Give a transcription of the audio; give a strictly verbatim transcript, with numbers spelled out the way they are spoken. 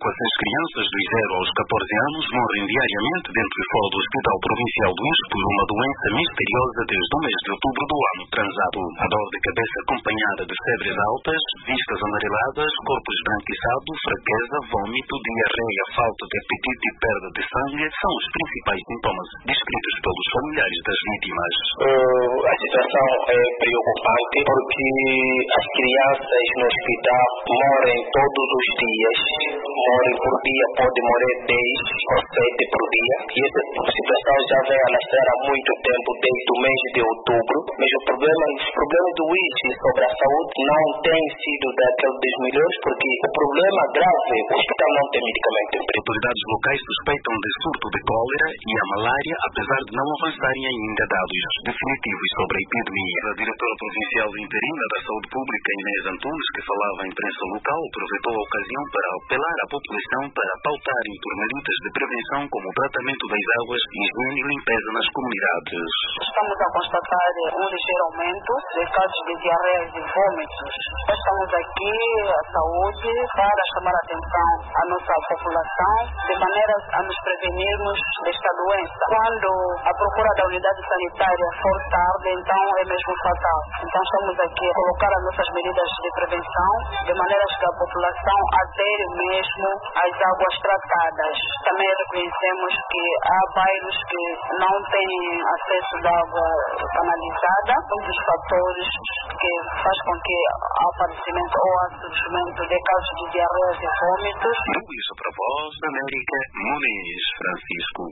dezesseis crianças dos zero aos catorze anos morrem diariamente dentro e fora do Hospital Provincial do Índio por uma doença misteriosa desde o mês de outubro do ano transado. A dor de cabeça acompanhada de febres altas, vistas amareladas, corpo esbranquiçado, fraqueza, vômito, diarreia, falta de apetite e perda de sangue são os principais sintomas descritos pelos familiares das vítimas. Uh, a situação é preocupante porque as crianças no hospital morrem todos os dias, morrem por dia, pode morrer dez ou sete por dia, e essa situação já vem a lastrar há muito tempo, desde o mês de outubro, mas o problema, os problemas do I S sobre a saúde não tem sido daqueles dos melhores, porque o problema grave, o hospital não tem medicamento. Autoridades locais suspeitam de surto de cólera e a malária, apesar de não avançarem ainda dados definitivos sobre a epidemia. A diretora provincial interina da Saúde Pública, Inês Antunes, que falava à imprensa local, aproveitou a ocasião para apelar à população para pautarem por medidas de prevenção como o tratamento das águas, higiene e limpeza nas comunidades. Estamos a constatar um ligeiro aumento de casos de diarreias e vômitos. Nós estamos aqui, a saúde, para chamar a atenção à nossa população, de maneira a nos prevenirmos desta doença. Quando a procura da unidade sanitária for tarde, então é mesmo fatal. Então estamos aqui a colocar as nossas medidas de prevenção, de maneira que a população adere mesmo às águas tratadas. Também reconhecemos que há bairros que não têm acesso à água canalizada, um dos fatores que faz com que há aparecimento ou há surgimento de casos de diarreias e vômitos. Tudo isso para a Voz da América, Muniz Francisco.